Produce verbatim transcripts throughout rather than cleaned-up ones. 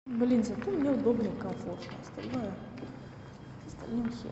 Блин, зато мне удобно и комфортно. Остальное... Остальным хер.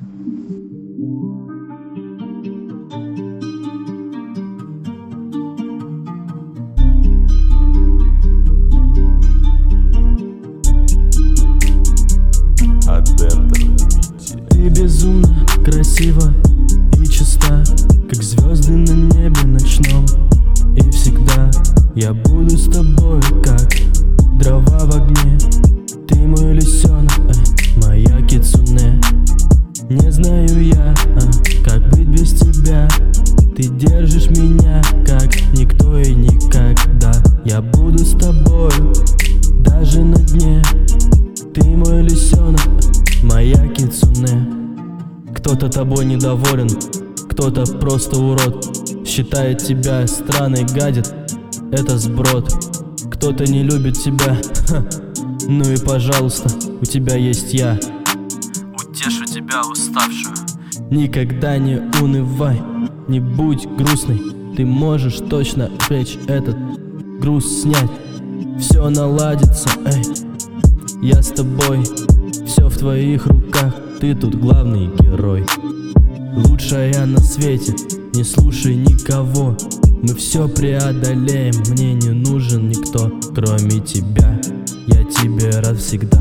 Ты безумно красива и чиста, как звезды на небе ночном. И всегда я буду с тобой, как дрова в огне. Ты мой лисенок, эй, моя кицуне. Не знаю я, а, как быть без тебя. Ты держишь меня, как никто и никогда. Я буду с тобой, даже на дне. Ты мой лисенок, моя кицуне. Кто-то тобой недоволен, кто-то просто урод. Считает тебя странной, гадит, это сброд. Кто-то не любит тебя, ха. Ну и пожалуйста, у тебя есть я. Утешу тебя уставшую. Никогда не унывай, не будь грустной. Ты можешь точно печь этот груз снять. Все наладится, эй, я с тобой. Все в твоих руках, ты тут главный герой. Лучшая на свете, не слушай никого. Мы все преодолеем, мне не нужен никто, кроме тебя. Я тебе рад всегда.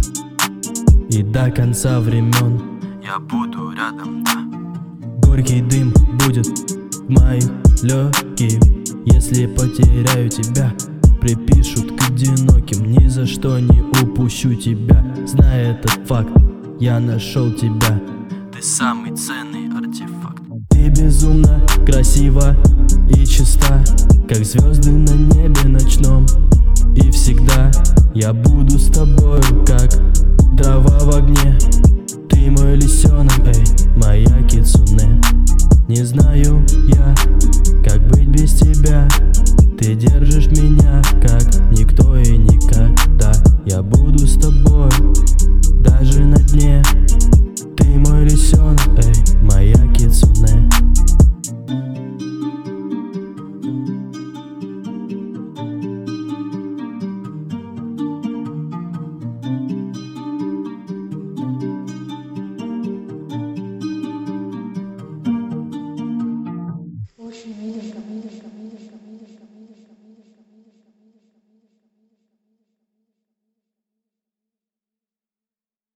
И до конца времен я буду рядом, да. Горький дым будет в моих легких. Если потеряю тебя, припишут к одиноким. Ни за что не упущу тебя. Зная этот факт, я нашел тебя. Ты самый ценный артефакт. Ты безумно красива и чиста, как звезды на небе ночном. И всегда я буду с тобою, как дрова в огне. Ты мой лисенок, эй, моя кицуне. Не знаю я, как быть без тебя.